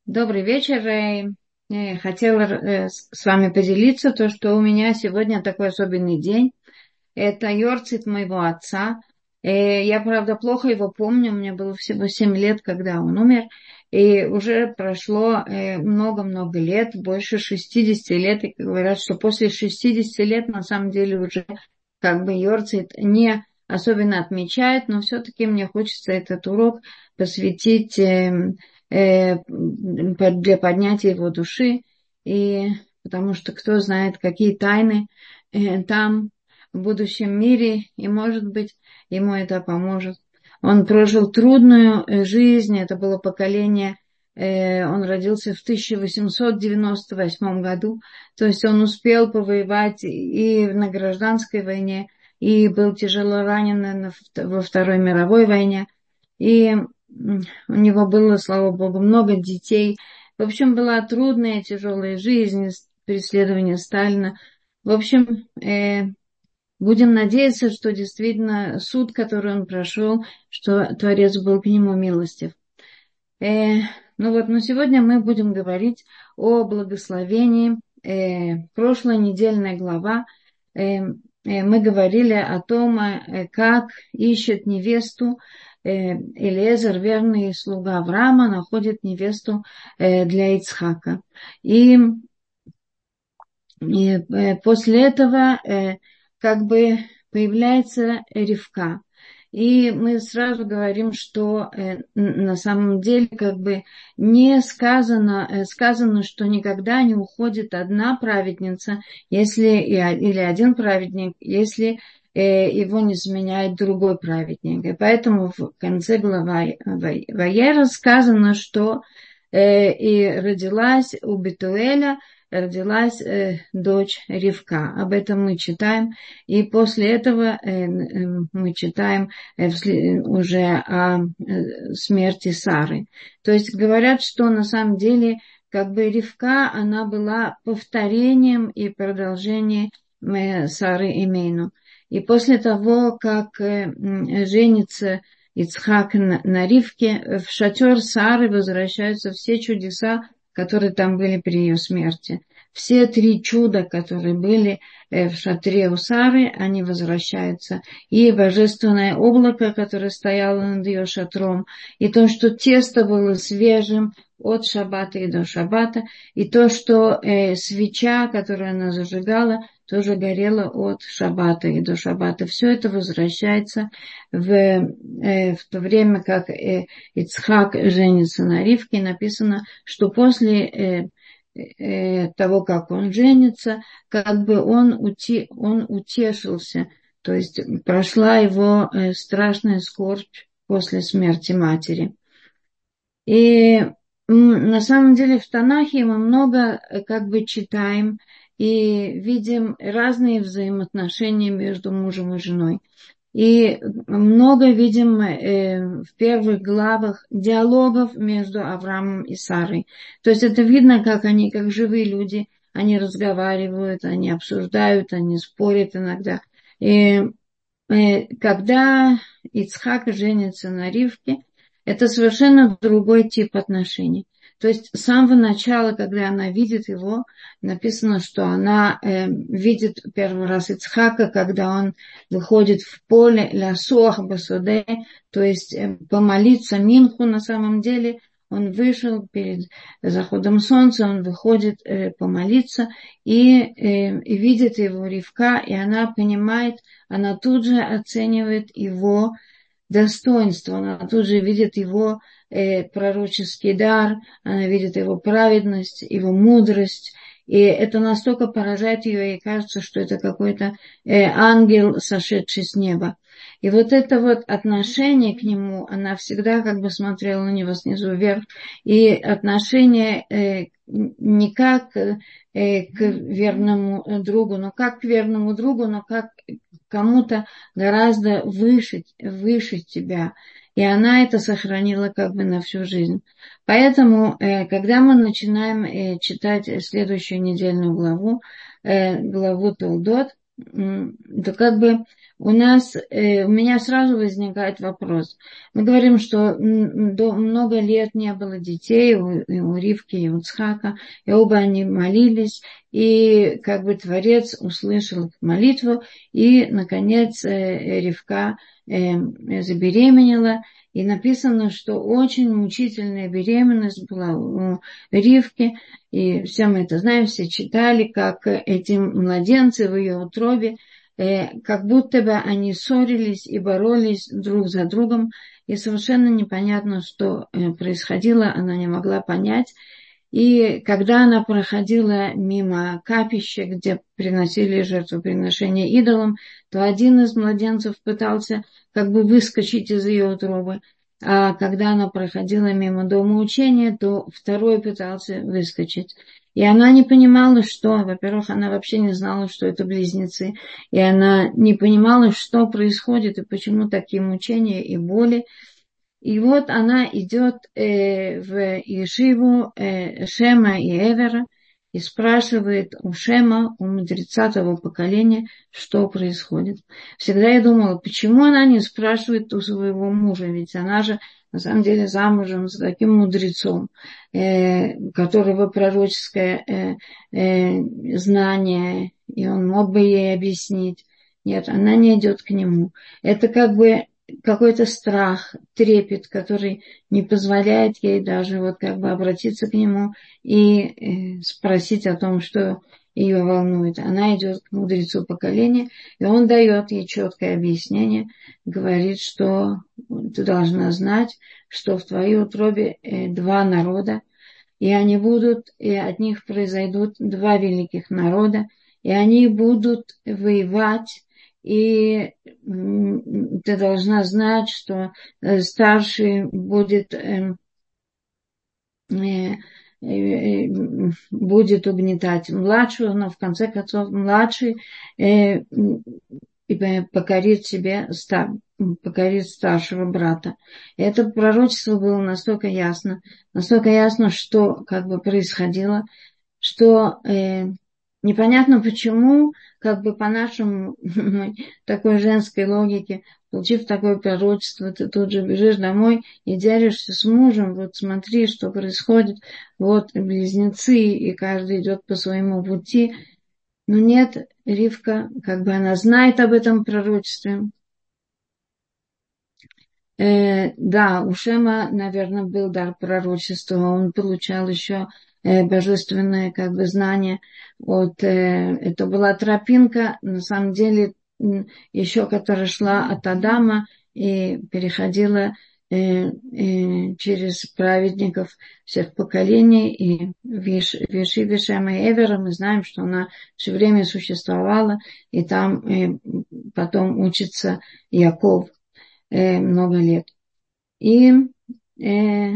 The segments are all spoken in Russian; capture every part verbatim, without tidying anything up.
Добрый вечер. Э, э, Хотела э, с с вами поделиться то, что у меня сегодня такой особенный день. Это йорцит моего отца. Э, Я, правда, плохо его помню. Мне было всего семь лет, когда он умер. И уже прошло э, много-много лет, больше шестидесяти лет. И говорят, что после шестидесяти лет на самом деле уже как бы йорцит не особенно отмечает, но все-таки мне хочется этот урок посвятить э, э, для поднятия его души, и потому что кто знает, какие тайны э, там в будущем мире, и, может быть, ему это поможет. Он прожил трудную э, жизнь, это было поколение, э, он родился в тысяча восемьсот девяносто восьмом году, то есть он успел повоевать и на гражданской войне, и был тяжело ранен во Второй мировой войне, и у него было, слава богу, много детей. В общем, была трудная, тяжелая жизнь, преследование Сталина. В общем, э, будем надеяться, что действительно суд, который он прошел, что Творец был к нему милостив. Э, ну вот, но сегодня мы будем говорить о благословении. Э, прошлая недельная глава э, э, мы говорили о том, э, как ищет невесту э, Элиэзер, верный слуга Авраама, находит невесту э, для Ицхака. И, и э, после этого э, как бы появляется Ривка. И мы сразу говорим, что э, на самом деле как бы не сказано, э, сказано, что никогда не уходит одна праведница, если, или один праведник, если э, его не заменяет другой праведник. И поэтому в конце главы Ваера сказано, что э, и родилась у Бетуэля, родилась э, дочь Ривка. Об этом мы читаем. И после этого э, э, мы читаем э, уже о э, смерти Сары. То есть говорят, что на самом деле как бы Ривка, она была повторением и продолжением э, Сары Эмейну. И после того, как э, женится Ицхак на, на Ривке, в шатер Сары возвращаются все чудеса, которые там были при ее смерти. Все три чуда, которые были в шатре у Сары, они возвращаются. И божественное облако, которое стояло над ее шатром, и то, что тесто было свежим от шаббата и до шаббата, и то, что э, свеча, которую она зажигала, тоже горела от шаббата и до шаббата. Все это возвращается в, э, в то время, как э, Ицхак женится на Ривке. Написано, что после э, э, того, как он женится, как бы он, ути, он утешился. То есть прошла его э, страшная скорбь после смерти матери. И на самом деле в Танахе мы много как бы читаем и видим разные взаимоотношения между мужем и женой. И много видим э, в первых главах диалогов между Авраамом и Сарой. То есть это видно, как они, как живые люди, они разговаривают, они обсуждают, они спорят иногда. И э, когда Ицхак женится на Ривке, это совершенно другой тип отношений. То есть с самого начала, когда она видит его, написано, что она э, видит первый раз Ицхака, когда он выходит в поле лясуах басуде, то есть э, помолиться минху на самом деле. Он вышел перед заходом солнца, он выходит э, помолиться и, э, и видит его Ривка, и она понимает, она тут же оценивает его достоинство, она тут же видит его э, пророческий дар, она видит его праведность, его мудрость, и это настолько поражает ее, ей кажется, что это какой-то э, ангел, сошедший с неба. И вот это вот отношение к нему, она всегда как бы смотрела на него снизу вверх, и отношение э, не как э, к верному другу, но как к верному другу, но как кому-то гораздо выше, выше тебя. И она это сохранила как бы на всю жизнь. Поэтому, э, когда мы начинаем э, читать следующую недельную главу, э, главу Толдот, э, то как бы у нас, э, у меня сразу возникает вопрос. Мы говорим, что м, до, много лет не было детей у, и у Ривки, и у Ицхака, и оба они молились, и как бы Творец услышал их молитву, и, наконец, э, Ривка э, забеременела, и написано, что очень мучительная беременность была у Ривки, и все мы это знаем, все читали, как эти младенцы в ее утробе, э, как будто бы они ссорились и боролись друг за другом, и совершенно непонятно, что э, происходило, она не могла понять. И когда она проходила мимо капища, где приносили жертвоприношения идолам, то один из младенцев пытался как бы выскочить из ее утробы. А когда она проходила мимо дома учения, то второй пытался выскочить. И она не понимала, что, во-первых, она вообще не знала, что это близнецы. И она не понимала, что происходит и почему такие мучения и боли. И вот она идет э, в Ешиву э, Шема и Эвера и спрашивает у Шема, у мудреца того поколения, что происходит. Всегда я думала, почему она не спрашивает у своего мужа, ведь она же на самом деле замужем за таким мудрецом, э, которого пророческое э, э, знание, и он мог бы ей объяснить. Нет, она не идет к нему. Это как бы какой-то страх, трепет, который не позволяет ей даже вот как бы обратиться к нему и э, спросить о том, что ее волнует. Она идет к мудрецу поколения, и он дает ей четкое объяснение, говорит, что ты должна знать, что в твоей утробе э, два народа, и они будут, и от них произойдут два великих народа, и они будут воевать. И ты должна знать, что старший будет, э, э, будет угнетать младшего, но в конце концов младший э, покорит себе, покорит старшего брата. И это пророчество было настолько ясно, настолько ясно, что как бы происходило, что э, непонятно почему, как бы по нашему такой женской логике, получив такое пророчество, ты тут же бежишь домой и делишься с мужем, вот смотри, что происходит, вот близнецы, и каждый идет по своему пути. Но нет, Ривка, как бы она знает об этом пророчестве. Э, да, у Шема, наверное, был дар пророчества, он получал еще э, божественное как бы знание. От, э, это была тропинка, на самом деле, еще которая шла от Адама и переходила э, э, через праведников всех поколений. И в Ешиве Шема и Эвера мы знаем, что она все время существовала, и там э, потом учится Яков много лет. И, э,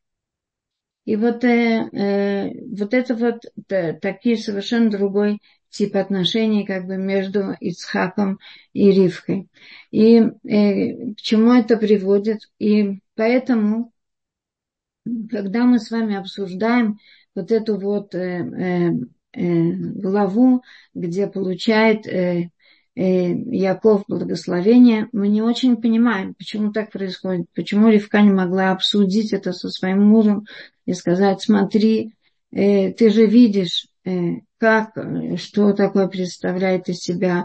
и вот, э, э, вот это вот да, такие совершенно другой тип отношений как бы между Ицхаком и Ривкой. И э, к чему это приводит? И поэтому, когда мы с вами обсуждаем вот эту вот э, э, э, главу, где получает э, Яков благословение, мы не очень понимаем, почему так происходит, почему Ривка не могла обсудить это со своим мужем и сказать, смотри, ты же видишь, как, что такое представляет из себя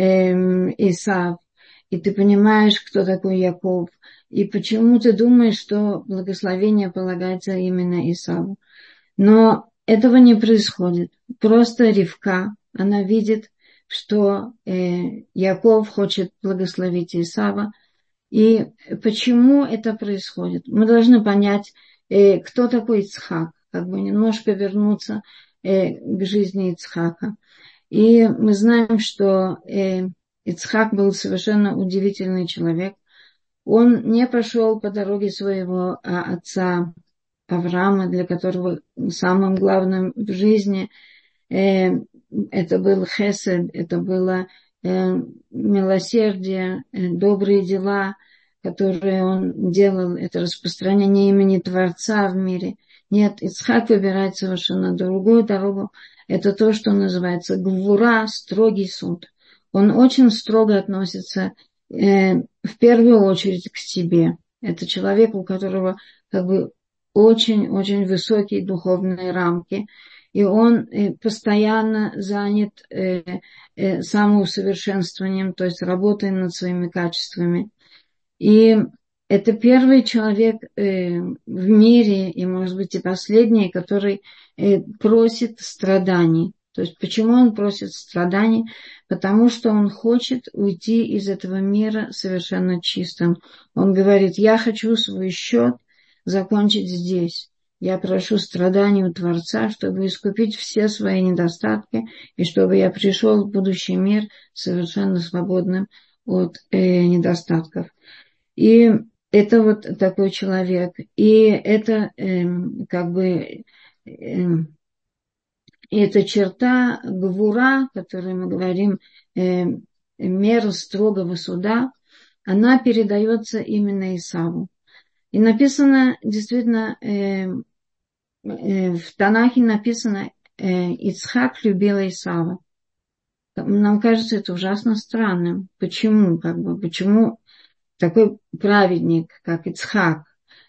Исав, и ты понимаешь, кто такой Яков, и почему ты думаешь, что благословение полагается именно Исаву. Но этого не происходит. Просто Ривка, она видит, что э, Яков хочет благословить Исава. И почему это происходит? Мы должны понять, э, кто такой Ицхак, как бы немножко вернуться э, к жизни Ицхака. И мы знаем, что э, Ицхак был совершенно удивительный человек. Он не пошел по дороге своего а, отца Авраама, для которого самым главным в жизни э, это был хесед, это было э, милосердие, э, добрые дела, которые он делал, это распространение имени Творца в мире. Нет, Ицхак выбирает совершенно другую дорогу. Это то, что называется гвура, строгий суд. он очень строго относится э, в первую очередь к себе. Это человек, у которого как бы очень-очень высокие духовные рамки, и он э, постоянно занят э, э, самоусовершенствованием, то есть работой над своими качествами. И это первый человек э, в мире, и, может быть, и последний, который э, просит страданий. То есть, почему он просит страданий? Потому что он хочет уйти из этого мира совершенно чистым. Он говорит, я хочу свой счет закончить здесь. Я прошу страданий у Творца, чтобы искупить все свои недостатки, и чтобы я пришел в будущий мир совершенно свободным от э, недостатков. И это вот такой человек. И это э, как бы э, эта черта гвура, которую мы говорим, э, мера строгого суда, она передается именно Исаву. И написано, действительно, э, э, в Танахе написано, э, Ицхак любил Исава. Нам кажется это ужасно странным. Почему? Как бы, почему такой праведник, как Ицхак,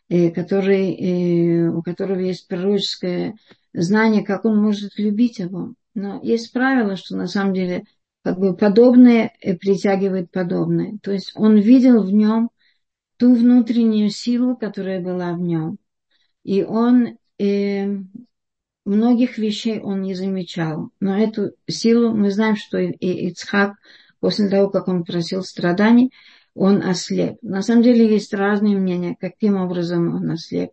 который, у которого есть пророческое знание, как он может любить его. Но есть правило, что на самом деле как бы подобное притягивает подобное. То есть он видел в нем ту внутреннюю силу, которая была в нем. И он э, многих вещей он не замечал. Но эту силу мы знаем, что и Ицхак, после того, как он просил страданий, он ослеп. На самом деле есть разные мнения, каким образом он ослеп.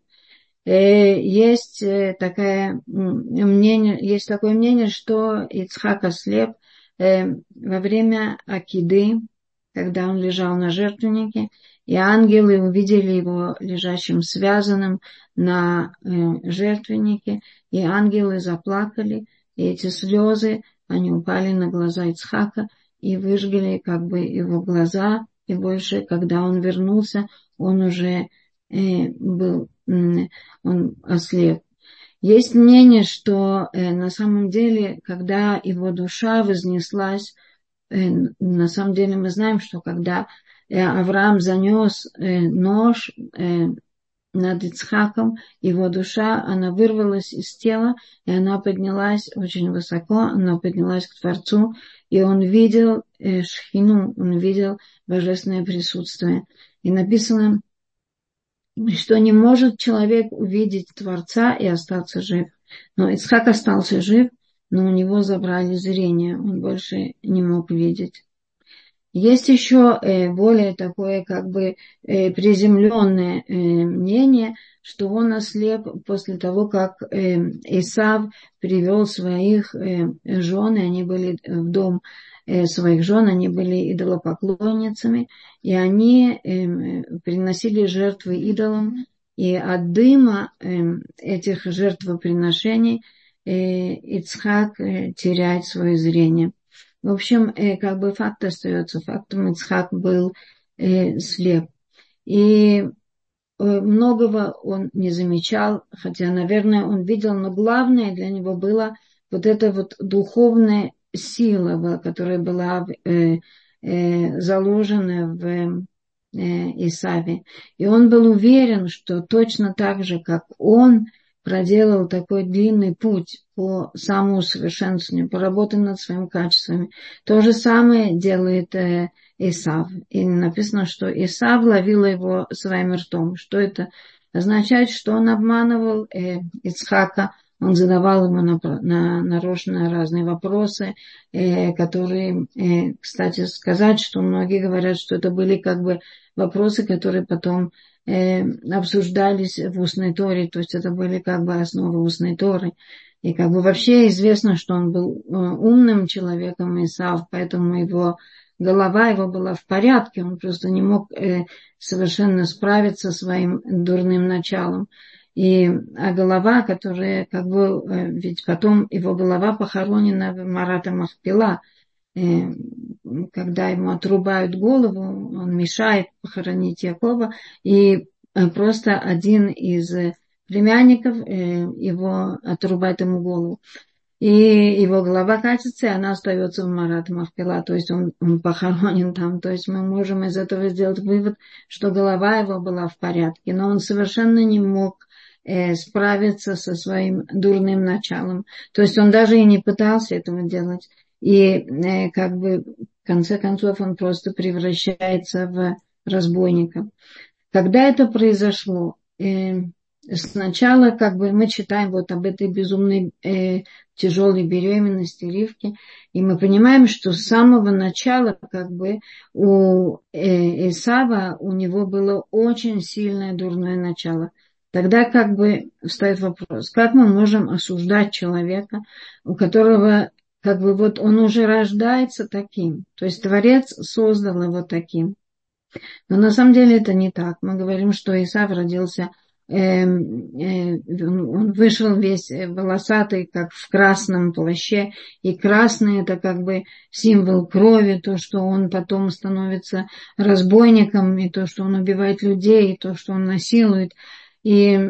Есть такое мнение, есть такое мнение, что Ицхак ослеп во время акиды, когда он лежал на жертвеннике, и ангелы увидели его лежащим связанным на жертвеннике, и ангелы заплакали, и эти слезы, они упали на глаза Ицхака и выжгли как бы его глаза, и больше, когда он вернулся, он уже э, был, э, он ослеп. Есть мнение, что э, на самом деле, когда его душа вознеслась, э, на самом деле мы знаем, что когда э, Авраам занес э, нож э, над Ицхаком, его душа, она вырвалась из тела, и она поднялась очень высоко, она поднялась к Творцу, и он видел э, шхину, он видел божественное присутствие. И написано, что не может человек увидеть Творца и остаться жив. Но Ицхак остался жив, но у него забрали зрение, он больше не мог видеть. Есть еще э, более такое как бы э, приземленное э, мнение, что он ослеп после того, как э, Исав привел своих э, жен, и они были в дом э, своих жен, они были идолопоклонницами, и они э, приносили жертвы идолам, и от дыма э, этих жертвоприношений э, Ицхак э, теряет свое зрение. В общем, э, как бы факт остается фактом. Ицхак был э, слеп. И э, многого он не замечал, хотя, наверное, он видел, но главное для него было вот эта вот духовная сила, которая была э, э, заложена в э, Исаве. И он был уверен, что точно так же, как он проделал такой длинный путь по самоусовершенствованию, по работе над своими качествами. То же самое делает э, Исав. И написано, что Исав ловил его своим ртом. Что это означает? Что он обманывал э, Ицхака, он задавал ему на, на, нарочно разные вопросы, э, которые, э, кстати, сказать, что многие говорят, что это были как бы вопросы, которые потом э, обсуждались в устной Торе, то есть это были как бы основы устной Торы. И как бы вообще известно, что он был э, умным человеком, Исав, поэтому его голова его была в порядке, он просто не мог э, совершенно справиться со своим дурным началом. И, а голова, которая как бы, э, ведь потом его голова похоронена в Марата Махпила, э, когда ему отрубают голову, он мешает похоронить Якова, и э, просто один из племянников э, его отрубает ему голову. и его голова катится, и она остается в Марат Махпила, то есть он, он похоронен там. То есть мы можем из этого сделать вывод, что голова его была в порядке, но он совершенно не мог э, справиться со своим дурным началом. То есть он даже и не пытался этого делать. И э, как бы в конце концов он просто превращается в разбойника. Когда это произошло? Э, Сначала как бы мы читаем вот об этой безумной э, тяжелой беременности Ривки, и мы понимаем, что с самого начала как бы у э, Исава у него было очень сильное дурное начало. Тогда как бы встает вопрос, как мы можем осуждать человека, у которого как бы вот он уже рождается таким, то есть Творец создал его таким. Но на самом деле это не так. Мы говорим, что Исав родился, э, э, он вышел весь волосатый, как в красном плаще. И красный это как бы символ крови, то, что он потом становится разбойником, и то, что он убивает людей, и то, что он насилует. И э,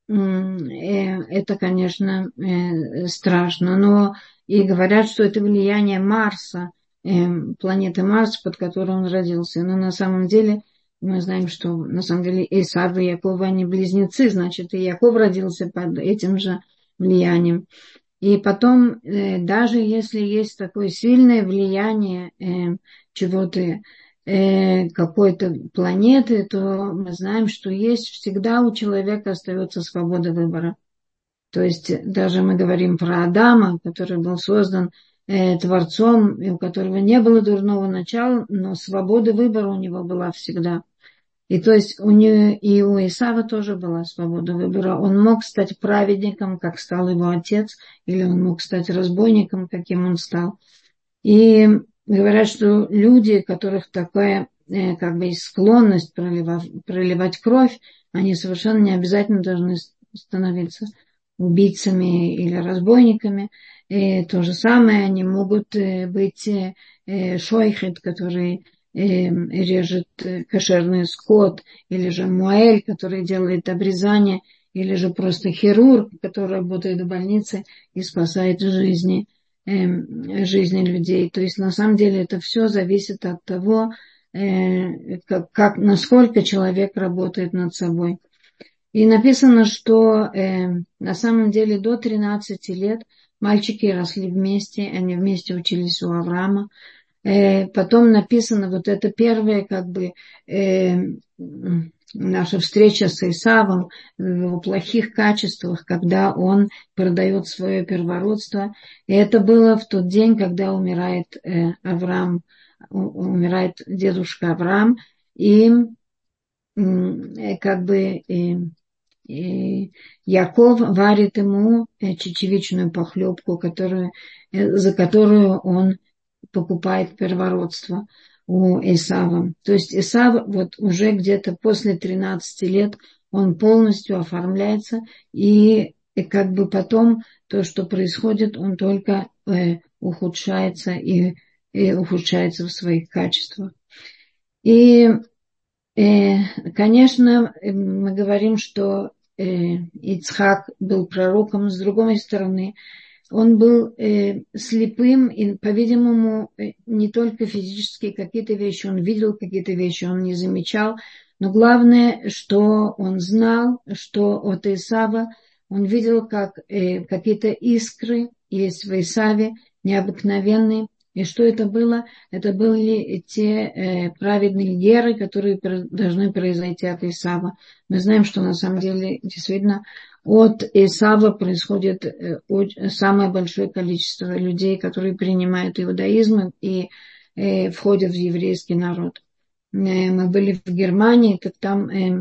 это, конечно, э, страшно. Но и говорят, что это влияние Марса, планеты Марс, под которой он родился. Но на самом деле мы знаем, что на самом деле Исав и Яков, они близнецы, значит, и Яков родился под этим же влиянием. И потом, даже если есть такое сильное влияние чего-то, какой-то планеты, то мы знаем, что есть всегда у человека остается свобода выбора. То есть даже мы говорим про Адама, который был создан э, Творцом, и у которого не было дурного начала, но свобода выбора у него была всегда. И то есть у нее, и у Исава тоже была свобода выбора. Он мог стать праведником, как стал его отец, или он мог стать разбойником, каким он стал. И говорят, что люди, у которых такая э, как бы склонность проливать, проливать кровь, они совершенно не обязательно должны становиться убийцами или разбойниками. И то же самое, они могут быть шойхет, который режет кошерный скот, или же муэль, который делает обрезание, или же просто хирург, который работает в больнице и спасает жизни, жизни людей. То есть на самом деле это все зависит от того, как, как, насколько человек работает над собой. И написано, что э, на самом деле до тринадцати лет мальчики росли вместе, они вместе учились у Авраама. Э, потом написано, вот это первая как бы э, наша встреча с Исавом в его плохих качествах, когда он продает свое первородство. И это было в тот день, когда умирает э, Авраам, умирает дедушка Авраам. И э, как бы... Э, И Яков варит ему чечевичную похлебку, которую, за которую он покупает первородство у Исава. То есть Исав вот уже где-то после тринадцати лет он полностью оформляется, и, и как бы потом то, что происходит, он только э, ухудшается и, и ухудшается в своих качествах. И конечно, мы говорим, что Ицхак был пророком, с другой стороны, он был слепым, и, по-видимому, не только физически какие-то вещи он видел, какие-то вещи он не замечал, но главное, что он знал, что от Исава он видел, как какие-то искры есть в Исаве необыкновенные. И что это было? Это были те э, праведные геры, которые должны произойти от Исава. Мы знаем, что на самом деле действительно от Исава происходит э, очень, самое большое количество людей, которые принимают иудаизм и э, входят в еврейский народ. Э, мы были в Германии, так там э,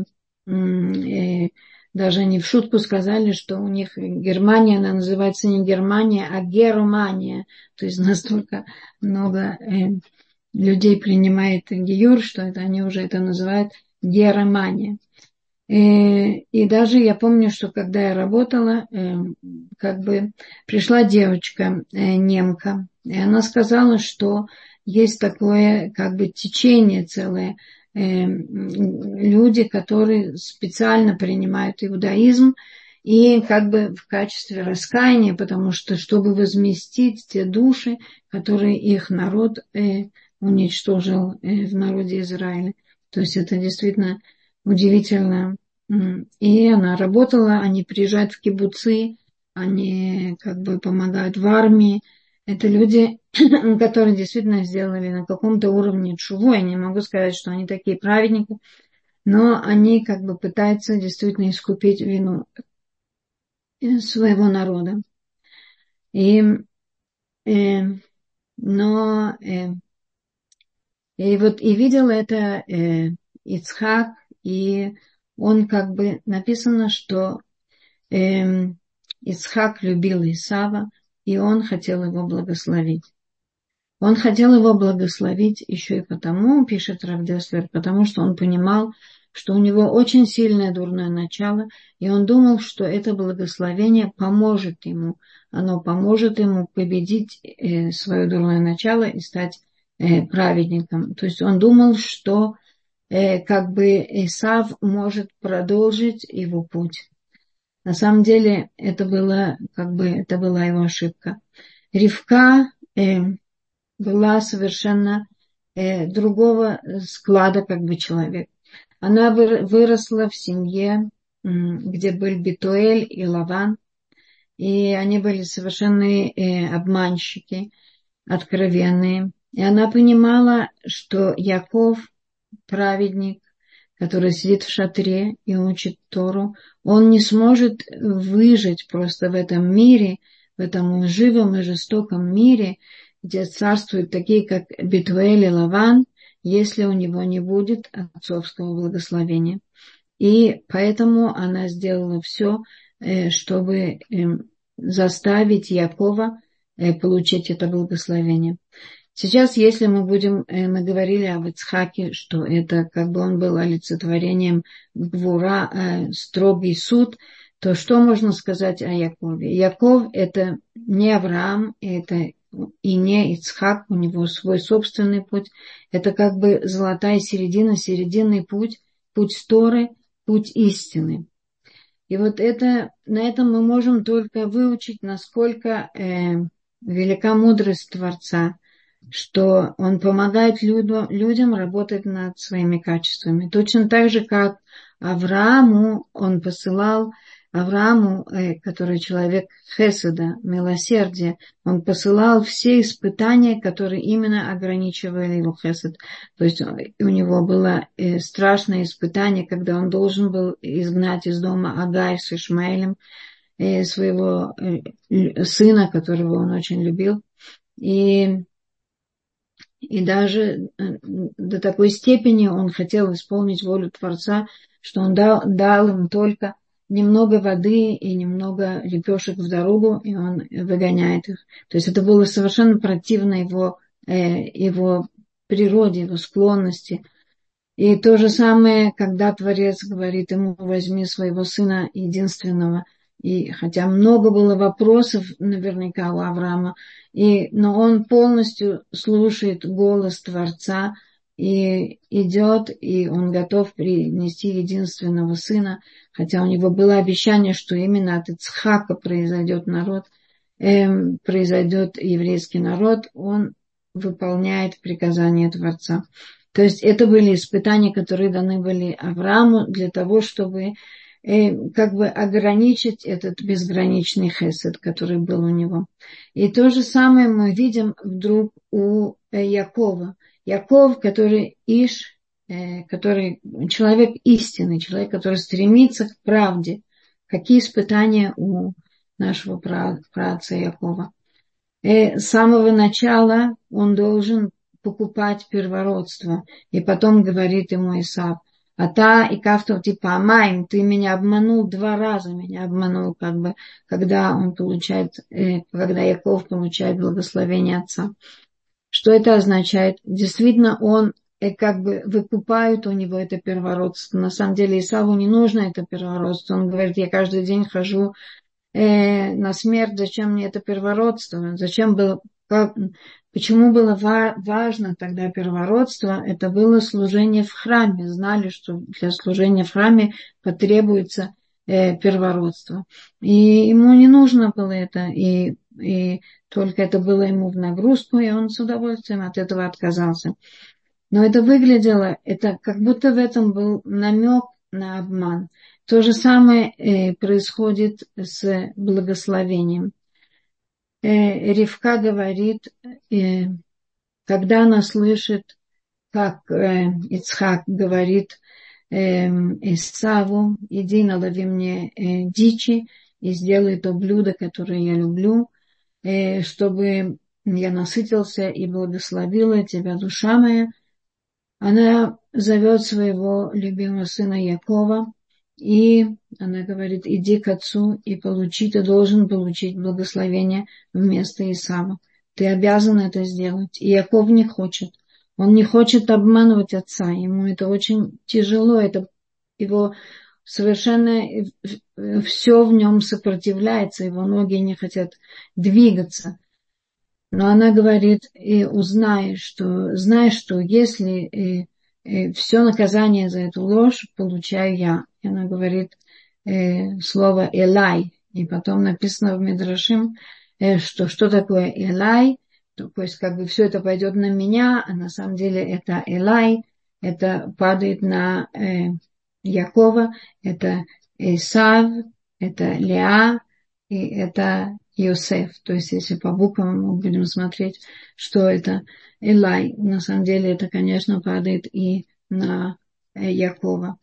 э, даже они в шутку сказали, что у них Германия, она называется не Германия, а Германия. То есть настолько много э, людей принимает гиюр, что это, они уже это называют Германия. И, и даже я помню, что когда я работала, э, как бы пришла девочка, э, немка, и она сказала, что есть такое как бы течение целое, люди, которые специально принимают иудаизм, И как бы в качестве раскаяния, потому что, чтобы возместить те души, которые их народ э, уничтожил э, в народе Израиля. То есть это действительно удивительно. И она работала, они приезжают в кибуцы, они как бы помогают в армии. Это люди, которые действительно сделали на каком-то уровне тшуву. Я не могу сказать, что они такие праведники, но они как бы пытаются действительно искупить вину своего народа. И, э, но э, и вот и видел это э, Ицхак, и он как бы написано, что э, Ицхак любил Исава, и он хотел его благословить. Он хотел его благословить еще и потому, пишет Рав Деслер, потому что он понимал, что у него очень сильное дурное начало, и он думал, что это благословение поможет ему. Оно поможет ему победить э, свое дурное начало и стать э, праведником. То есть он думал, что э, как бы Исав может продолжить его путь. На самом деле это было, как бы, это была его ошибка. Ривка э, была совершенно э, другого склада как бы человек. Она выросла в семье, где был Битуэль и Лаван, и они были совершенные э, обманщики, откровенные. И она понимала, что Яков, праведник, который сидит в шатре и учит Тору, он не сможет выжить просто в этом мире, в этом лживом и жестоком мире, где царствуют такие, как Битуэль и Лаван, если у него не будет отцовского благословения. И поэтому она сделала все, чтобы заставить Якова получить это благословение. Сейчас, если мы будем, мы говорили об Ицхаке, что это как бы он был олицетворением гвура, строгий суд, то что можно сказать о Якове? Яков – это не Авраам, это и не Ицхак, у него свой собственный путь. Это как бы золотая середина, серединный путь, путь Торы, путь истины. И вот это, на этом мы можем только выучить, насколько э, велика мудрость Творца, что он помогает людям, людям работать над своими качествами. Точно так же, как Аврааму он посылал, Аврааму, э, который человек хеседа, милосердия, он посылал все испытания, которые именно ограничивали его хесед. То есть у него было э, страшное испытание, когда он должен был изгнать из дома Агай с Ишмаэлем, э, своего э, сына, которого он очень любил. И И даже до такой степени он хотел исполнить волю Творца, что он дал, дал им только немного воды и немного лепешек в дорогу, и он выгоняет их. То есть это было совершенно противно его, э, его природе, его склонности. И то же самое, когда Творец говорит ему: возьми своего сына единственного. И хотя много было вопросов наверняка у Авраама, и, но он полностью слушает голос Творца и идет, и он готов принести единственного сына, хотя у него было обещание, что именно от Ицхака произойдет народ, эм, произойдет еврейский народ, он выполняет приказания Творца. То есть это были испытания, которые даны были Аврааму для того, чтобы э, как бы ограничить этот безграничный хесед, который был у него. И то же самое мы видим вдруг у э, Якова. Яков, который Иш, э, который человек истинный, человек, который стремится к правде. Какие испытания у нашего праотца Якова? Э, с самого начала он должен покупать первородство. И потом говорит ему Исав: а та и кафтов типа амайм, ты меня обманул два раза, меня обманул, как бы, когда он получает, э, когда Яков получает благословение отца. Что это означает? Действительно, он э, как бы выкупает у него это первородство. На самом деле Исаву не нужно это первородство. Он говорит: я каждый день хожу э, на смерть, зачем мне это первородство? Зачем было, как, почему было ва- важно тогда первородство? Это было служение в храме. Знали, что для служения в храме потребуется э, первородства. И ему не нужно было это, и, и только это было ему в нагрузку, и он с удовольствием от этого отказался. Но это выглядело, это как будто в этом был намек на обман. То же самое э, происходит с благословением. Э, Ривка говорит, э, когда она слышит, как э, Ицхак говорит э, Исаву: иди налови мне э, дичи и сделай то блюдо, которое я люблю, э, чтобы я насытился и благословила тебя, душа моя. Она зовет своего любимого сына Якова, и она говорит: иди к отцу и получи, ты должен получить благословение вместо Исава. Ты обязан это сделать. И Яков не хочет. Он не хочет обманывать отца. Ему это очень тяжело. Это его совершенно все в нем сопротивляется. Его ноги не хотят двигаться. Но она говорит: и узнай, что, знай, что если и, и все наказание за эту ложь получаю я. И она говорит э, слово Элай. И потом написано в Мидрашим, э, что что такое Элай. То, то есть как бы все это пойдет на меня, а на самом деле это Элай. Это падает на э, Якова, это Исав, это Леа, и это Йосеф. То есть, если по буквам мы будем смотреть, что это Элай, на самом деле это, конечно, падает и на Якова.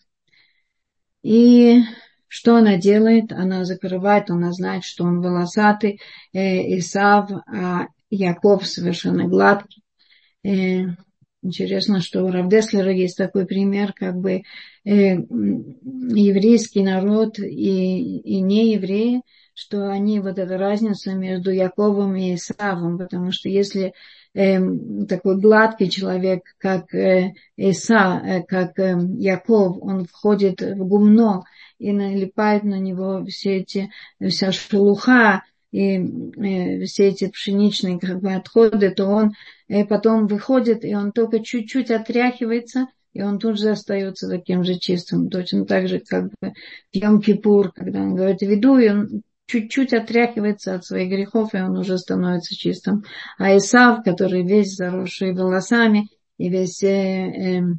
И что она делает? Она закрывает, она знает, что он волосатый, э, Исав, а Яков совершенно гладкий. Э, Интересно, что у Рав Деслера есть такой пример, как бы э, еврейский народ и, и неевреи, что они, вот эта разница между Яковом и Исавом, потому что если э, такой гладкий человек, как э, Иса, э, как э, Яков, он входит в гумно и налипает на него все эти, вся шелуха, и э, все эти пшеничные как бы отходы, то он и потом выходит, и он только чуть-чуть отряхивается, и он тут же остается таким же чистым. Точно так же, как бы в Йом-Кипур, когда он говорит «веду», и он чуть-чуть отряхивается от своих грехов, и он уже становится чистым. А Исав, который весь заросший волосами, и весь э, э,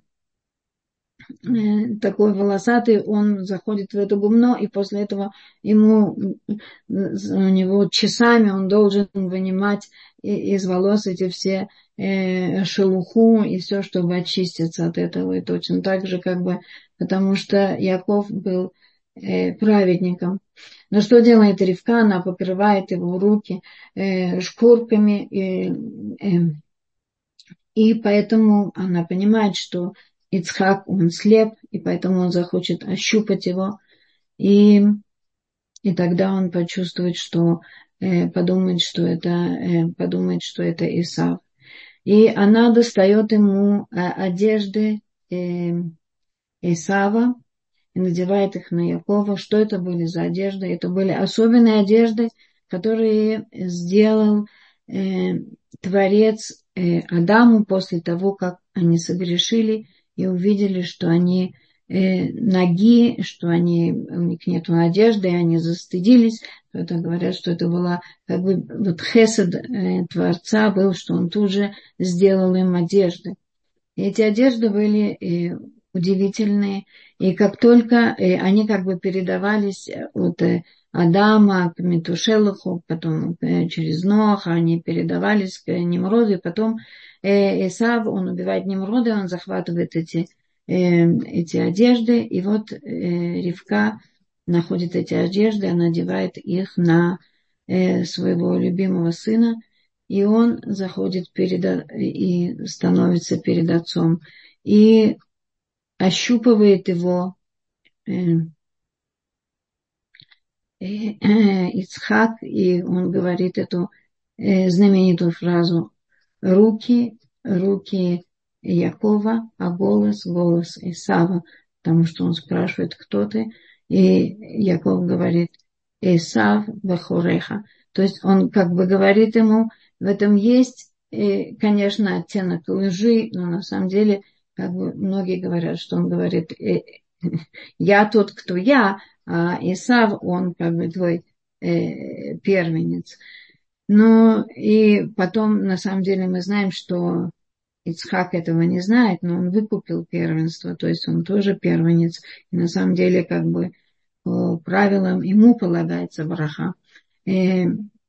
такой волосатый, он заходит в это гумно, и после этого ему, у него часами он должен вынимать из волос эти все э, шелуху и все, чтобы очиститься от этого. И точно так же, как бы, потому что Яков был э, праведником. Но что делает Ривка? Она покрывает его руки э, шкурками, и, э, и поэтому она понимает, что Ицхак, он слеп, и поэтому он захочет ощупать его. И, и тогда он почувствует, что э, подумает, что это, э, подумает, что это Исав. И она достает ему э, одежды э, Исава и надевает их на Якова. Что это были за одежды? Это были особенные одежды, которые сделал э, Творец э, Адаму после того, как они согрешили и увидели, что они э, ноги, что они, у них нет одежды, и они застыдились. Это говорят, что это была как бы вот хесед э, Творца был, что он тут же сделал им одежды. И эти одежды были э, удивительные. И как только э, они как бы передавались от э, Адама к Метушелаху, потом э, через Ноаха, они передавались к Немроду, и потом э, Исав, он убивает Немрода, он захватывает эти, э, эти одежды, и вот э, Ривка находит эти одежды, она надевает их на э, своего любимого сына, и он заходит перед, и становится перед отцом, и ощупывает его э, э, Ицхак, и он говорит эту э, знаменитую фразу: руки, руки Якова, а голос, голос Исава, потому что он спрашивает, кто ты, и Яков говорит: Исав вехореха. То есть он как бы говорит ему, в этом есть, э, конечно, оттенок лжи, но на самом деле, как бы многие говорят, что он говорит: э, я тот, кто я, а Исав, он как бы твой э, первенец. Ну, и потом, на самом деле, мы знаем, что Ицхак этого не знает, но он выкупил первенство, то есть он тоже первенец. И на самом деле, как бы, по правилам ему полагается браха. И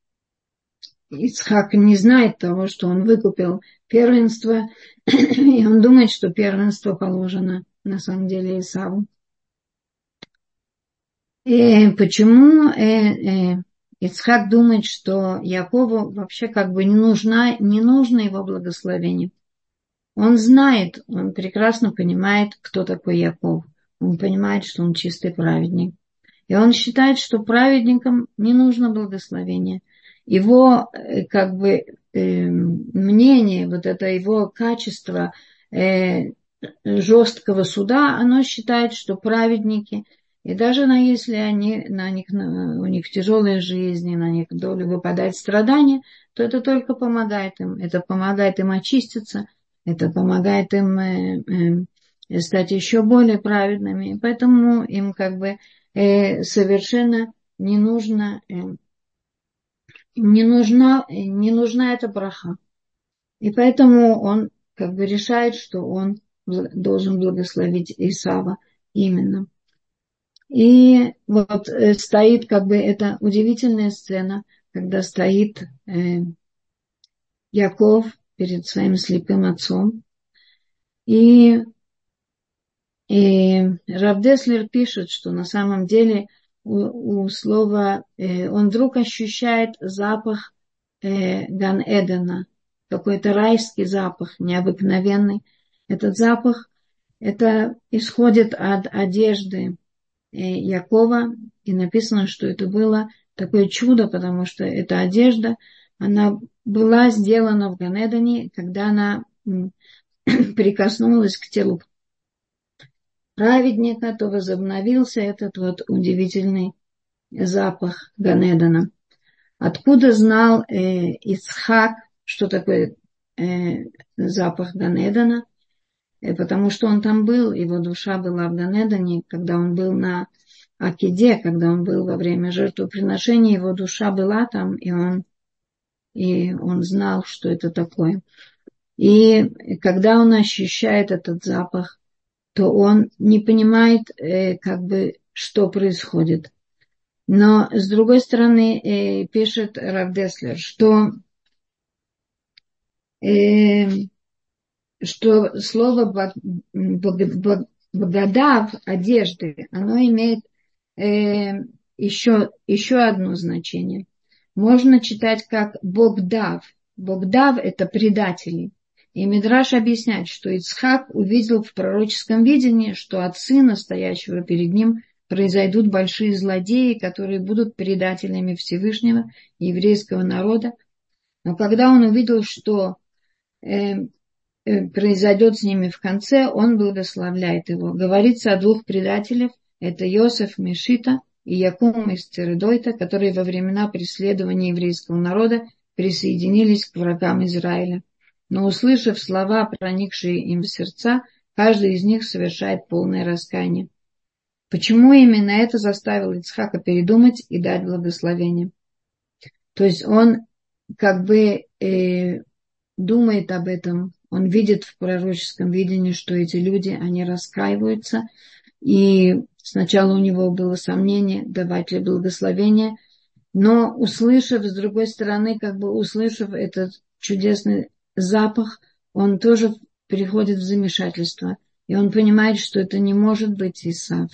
Ицхак не знает того, что он выкупил первенство, и он думает, что первенство положено на самом деле Исаву. И почему э, э, Ицхак думает, что Якову вообще как бы не, нужна, не нужно его благословение? Он знает, он прекрасно понимает, кто такой Яков. Он понимает, что он чистый праведник. И он считает, что праведникам не нужно благословение. Его э, как бы э, мнение, вот это его качество э, жесткого суда, оно считает, что праведники, и даже на, если они, на них, на, у них тяжелая жизнь, на них долю выпадает страдания, то это только помогает им. Это помогает им очиститься, это помогает им э, э, стать еще более праведными. И поэтому им как бы э, совершенно не нужно, э, не нужна, не нужна эта браха. И поэтому он как бы решает, что он должен благословить Исава именно. И вот э, стоит как бы эта удивительная сцена, когда стоит э, Яков перед своим слепым отцом. И, и Рав Деслер пишет, что на самом деле у, у слова э, он вдруг ощущает запах э, Ган-Эдена, какой-то райский запах, необыкновенный. Этот запах, это исходит от одежды Якова, и написано, что это было такое чудо, потому что эта одежда, она была сделана в Ган-Эдене, когда она прикоснулась к телу праведника, то возобновился этот вот удивительный запах Ган-Эдена. Откуда знал э, Ицхак, что такое э, запах Ган-Эдена? Э, потому что он там был, его душа была в Ган-Эдене, когда он был на Акиде, когда он был во время жертвоприношения, его душа была там, и он, и он знал, что это такое. И когда он ощущает этот запах, то он не понимает, э, как бы, что происходит. Но, с другой стороны, э, пишет Рав Деслер, что, э, что слово «богадав» одежды, оно имеет э, еще, еще одно значение. Можно читать как «богдав». «Богдав» – это предатели. И Мидраш объясняет, что Ицхак увидел в пророческом видении, что от сына, стоящего перед ним, произойдут большие злодеи, которые будут предателями Всевышнего и еврейского народа. Но когда он увидел, что э, э, произойдет с ними в конце, он благословляет его. Говорится о двух предателях. Это Йосеф Мешита и Якум из Цередойта, которые во времена преследования еврейского народа присоединились к врагам Израиля. Но, услышав слова, проникшие им в сердца, каждый из них совершает полное раскаяние. Почему именно это заставило Ицхака передумать и дать благословение? То есть он как бы э, думает об этом, он видит в пророческом видении, что эти люди, они раскаиваются, и сначала у него было сомнение, давать ли благословение, но услышав, с другой стороны, как бы услышав этот чудесный запах, он тоже переходит в замешательство. И он понимает, что это не может быть Исав.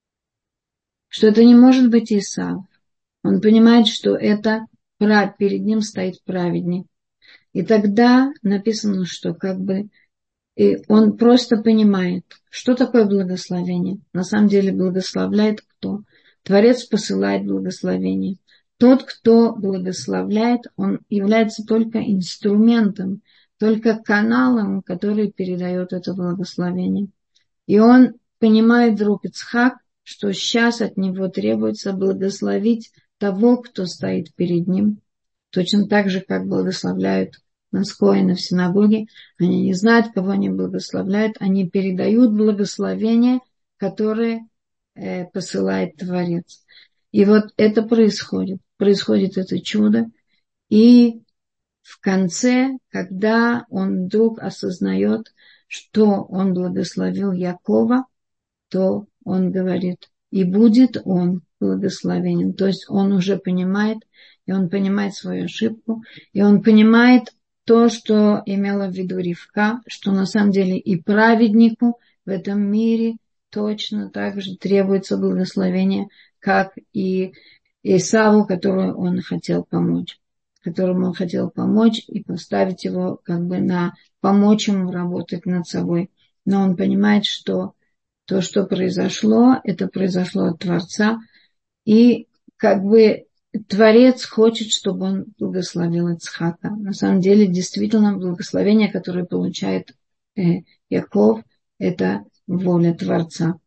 Что это не может быть Исав. Он понимает, что это перед ним стоит праведник. И тогда написано, что как бы и он просто понимает, что такое благословение. На самом деле благословляет кто? Творец посылает благословение. Тот, кто благословляет, он является только инструментом, только каналом, который передает это благословение. И он понимает, друг Ицхак, что сейчас от него требуется благословить того, кто стоит перед ним. Точно так же, как благословляют нас коэны в синагоге. Они не знают, кого они благословляют. Они передают благословение, которое э, посылает Творец. И вот это происходит. Происходит это чудо. И в конце, когда он вдруг осознает, что он благословил Якова, то он говорит, и будет он благословенен. То есть он уже понимает, и он понимает свою ошибку, и он понимает то, что имела в виду Ривка, что на самом деле и праведнику в этом мире точно так же требуется благословение, как и Исаву, которому он хотел помочь, которому он хотел помочь и поставить его как бы на, помочь ему работать над собой. Но он понимает, что то, что произошло, это произошло от Творца. И как бы Творец хочет, чтобы он благословил Ицхака. На самом деле, действительно, благословение, которое получает э, Яков, это воля Творца.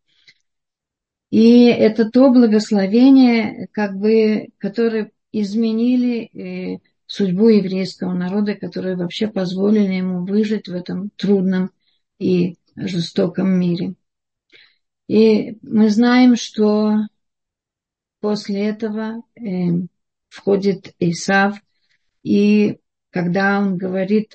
И это то благословение, как бы, которое изменили э, судьбу еврейского народа, которые вообще позволили ему выжить в этом трудном и жестоком мире. И мы знаем, что после этого э, входит Исав, и когда он говорит,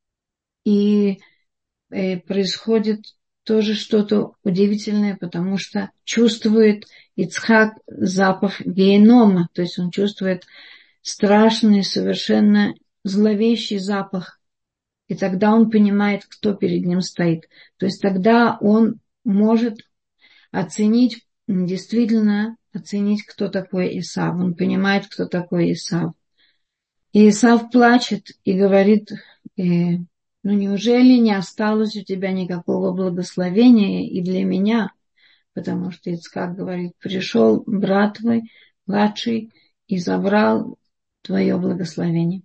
и э, происходит тоже что-то удивительное, потому что чувствует Ицхак запах генома, то есть он чувствует страшный, совершенно зловещий запах, и тогда он понимает, кто перед ним стоит. То есть тогда он может оценить, действительно оценить, кто такой Исав. Он понимает, кто такой Исав. И Исав плачет и говорит, э, ну неужели не осталось у тебя никакого благословения и для меня? Потому что Ицхак говорит, пришел брат твой, младший, и забрал твое благословение.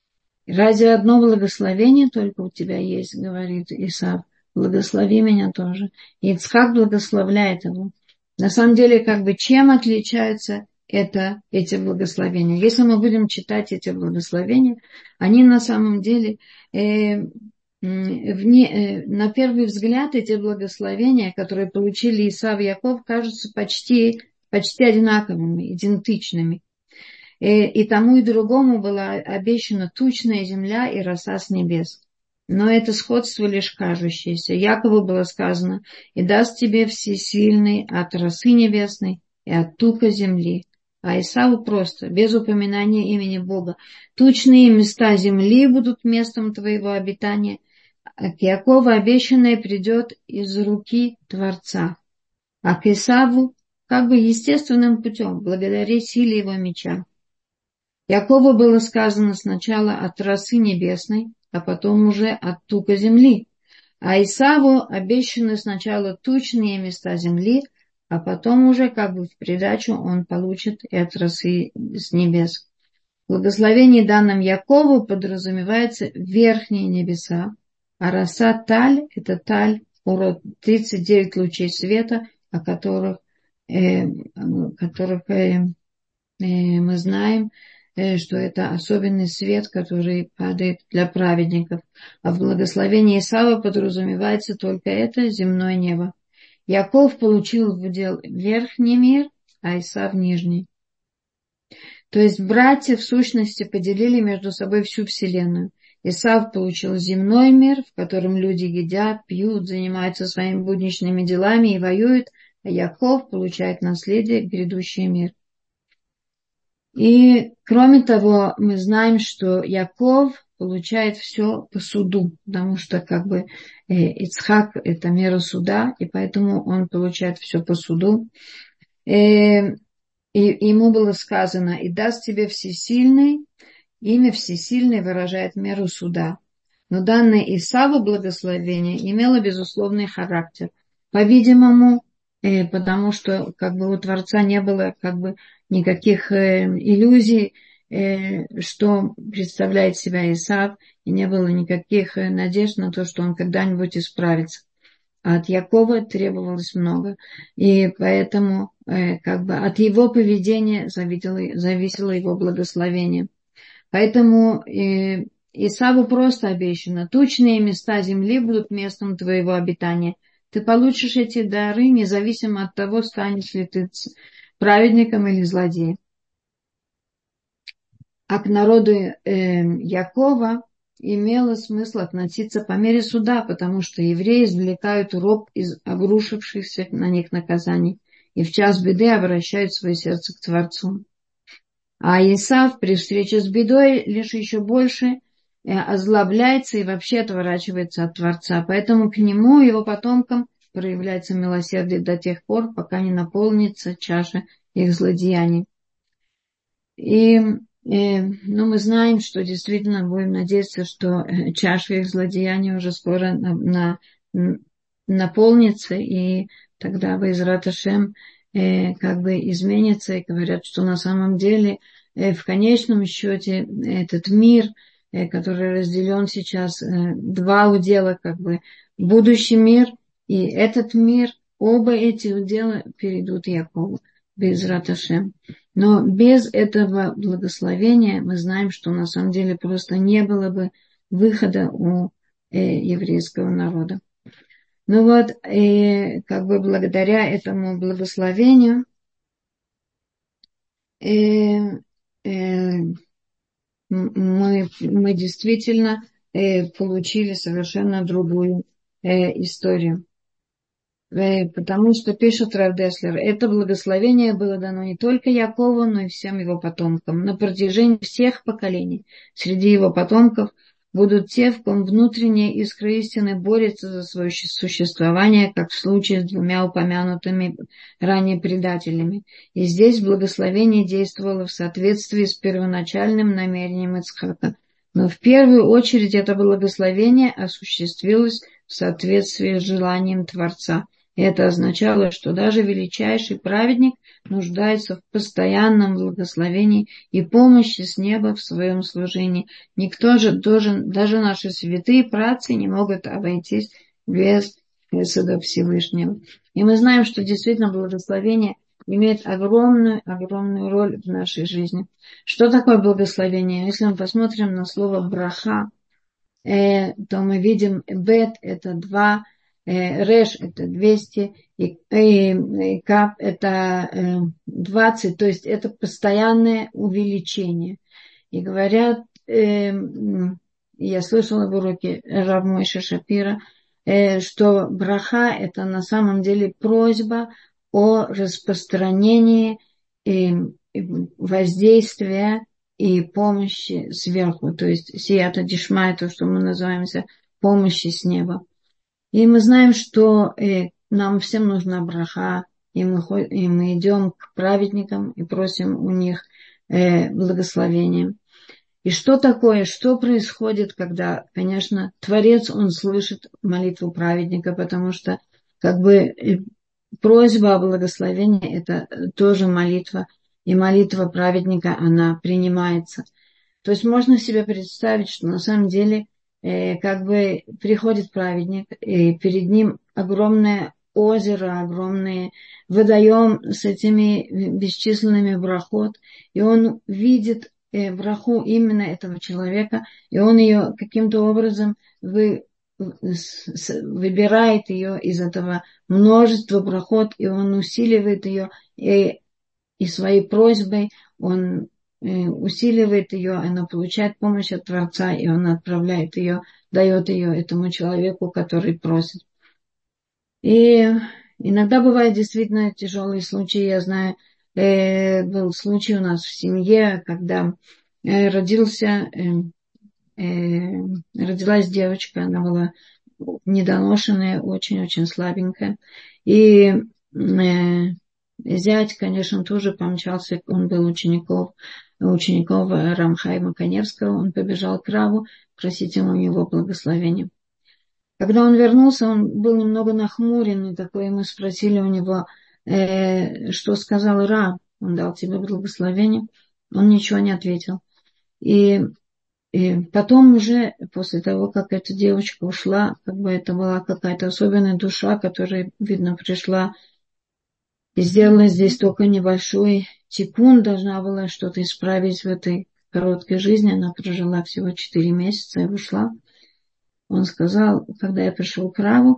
Разве одно благословение только у тебя есть, говорит Исав. Благослови меня тоже. И Ицхак благословляет его. На самом деле, как бы, чем отличаются это, эти благословения? Если мы будем читать эти благословения, они на самом деле, э, вне, э, на первый взгляд, эти благословения, которые получили Исав и Яков, кажутся почти, почти одинаковыми, идентичными. И, и тому и другому была обещана тучная земля и роса с небес. Но это сходство лишь кажущееся. Якову было сказано, и даст тебе всесильный от росы небесной и от тука земли. А Исаву просто, без упоминания имени Бога. Тучные места земли будут местом твоего обитания. А к Якову обещанное придет из руки Творца. А к Исаву как бы естественным путем, благодаря силе его меча. Якову было сказано сначала от росы небесной, а потом уже от тука земли. А Исаву обещаны сначала тучные места земли, а потом уже как бы в придачу он получит и от росы с небес. В благословении данном Якову подразумевается верхние небеса, а роса таль – это таль, урод тридцать девять лучей света, о которых, э, которых э, э, мы знаем, что это особенный свет, который падает для праведников. А в благословении Исава подразумевается только это земное небо. Яков получил в удел верхний мир, а Исав нижний. То есть братья в сущности поделили между собой всю вселенную. Исав получил земной мир, в котором люди едят, пьют, занимаются своими будничными делами и воюют, а Яков получает наследие, грядущий мир. И, кроме того, мы знаем, что Яков получает все по суду, потому что, как бы, э, Ицхак – это мера суда, и поэтому он получает все по суду. Э, и ему было сказано, и даст тебе всесильный, имя всесильный выражает меру суда. Но данное Исаву благословение имело безусловный характер. По-видимому, э, потому что как бы у Творца не было как бы никаких э, иллюзий, э, что представляет себя Исав, и не было никаких э, надежд на то, что он когда-нибудь исправится. А от Якова требовалось много, и поэтому э, как бы от его поведения зависело, зависело его благословение. Поэтому э, Исаву просто обещано, тучные места земли будут местом твоего обитания. Ты получишь эти дары, независимо от того, станешь ли ты праведником или злодеем. А к народу э, Якова имело смысл относиться по мере суда, потому что евреи извлекают урок из обрушившихся на них наказаний и в час беды обращают свое сердце к Творцу. А Исав при встрече с бедой лишь еще больше э, озлобляется и вообще отворачивается от Творца. Поэтому к нему и его потомкам проявляется милосердие до тех пор, пока не наполнится чаша их злодеяний. И, и ну, мы знаем, что действительно будем надеяться, что чаша их злодеяний уже скоро на, на, наполнится, и тогда Бе'эзрат Ашем э, как бы изменится, и говорят, что на самом деле э, в конечном счете этот мир, э, который разделен сейчас, э, два удела, как бы будущий мир и этот мир, оба эти удела перейдут Якову, Бе'эзрат Ашем. Но без этого благословения мы знаем, что на самом деле просто не было бы выхода у э, еврейского народа. Ну вот, э, как бы благодаря этому благословению э, э, мы, мы действительно э, получили совершенно другую э, историю. Потому что, пишет Рав Деслер, это благословение было дано не только Якову, но и всем его потомкам. На протяжении всех поколений среди его потомков будут те, в ком внутренняя искра истины борется за свое существование, как в случае с двумя упомянутыми ранее предателями. И здесь благословение действовало в соответствии с первоначальным намерением Ицхака. Но в первую очередь это благословение осуществилось в соответствии с желанием Творца. И это означало, что даже величайший праведник нуждается в постоянном благословении и помощи с неба в своем служении. Никто же должен, даже наши святые праотцы не могут обойтись без Хесада Всевышнего. И мы знаем, что действительно благословение имеет огромную, огромную роль в нашей жизни. Что такое благословение? Если мы посмотрим на слово браха, э, то мы видим бет – это два, э, реш – это двести, и, и, и кап – это э, двадцать, то есть это постоянное увеличение. И говорят, э, я слышала в уроке Рав Мойше Шапира, э, что браха – это на самом деле просьба о распространении э, воздействия и помощи сверху, то есть сията дишмай, то, что мы называемся помощи с неба. И мы знаем, что э, нам всем нужна браха, и мы, и мы идем к праведникам и просим у них э, благословения. И что такое, что происходит, когда, конечно, Творец, он слышит молитву праведника, потому что как бы просьба о благословении – это тоже молитва, и молитва праведника, она принимается. То есть можно себе представить, что на самом деле э, как бы приходит праведник, и перед ним огромное озеро, огромный водоем с этими бесчисленными брахот, и он видит э, браху именно этого человека, и он ее каким-то образом вы, с, выбирает ее из этого множества брахот, и он усиливает ее, и И своей просьбой он усиливает ее, она получает помощь от Творца, и он отправляет ее, дает ее этому человеку, который просит. И иногда бывают действительно тяжелые случаи. Я знаю, э, был случай у нас в семье, когда э, родился, э, э, родилась девочка, она была недоношенная, очень-очень слабенькая. И э, зять, конечно, тоже помчался, он был учеников, учеников Рамхайма Каневского, он побежал к Раву просить ему у него благословения. Когда он вернулся, он был немного нахмурен, и такое мы спросили у него, э, что сказал Рав, он дал тебе благословение, он ничего не ответил. И, и потом уже, после того, как эта девочка ушла, как бы это была какая-то особенная душа, которая, видно, пришла и сделала здесь только небольшой тикун, должна была что-то исправить в этой короткой жизни. Она прожила всего четыре месяца и ушла. Он сказал, когда я пришел к Раву,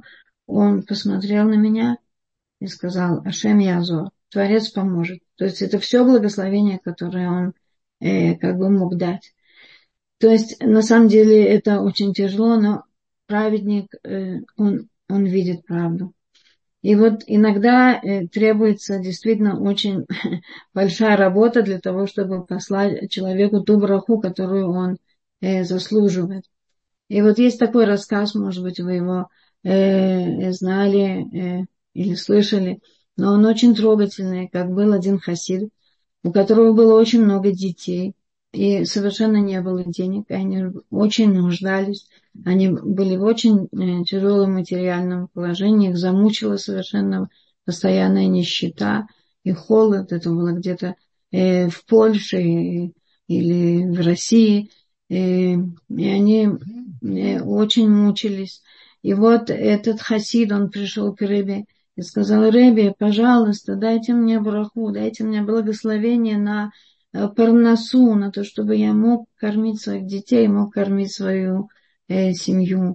он посмотрел на меня и сказал: Ашем Язор, Творец поможет. То есть это все благословение, которое он э, как бы мог дать. То есть на самом деле это очень тяжело, но праведник, э, он, он видит правду. И вот иногда э, требуется действительно очень большая работа для того, чтобы послать человеку ту браху, которую он э, заслуживает. И вот есть такой рассказ, может быть, вы его э, знали э, или слышали, но он очень трогательный, как был один хасид, у которого было очень много детей, и совершенно не было денег, и они очень нуждались, они были в очень э, тяжелом материальном положении, их замучила совершенно постоянная нищета и холод, это было где-то э, в Польше и, или в России, и, и они э, очень мучились. И вот этот хасид, он пришел к Ребе и сказал: Ребе, пожалуйста, дайте мне браху, дайте мне благословение на парнасу, на то, чтобы я мог кормить своих детей, мог кормить свою э, семью.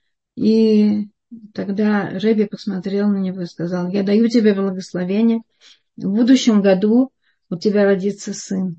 И тогда Ребе посмотрел на него и сказал: я даю тебе благословение, в будущем году у тебя родится сын.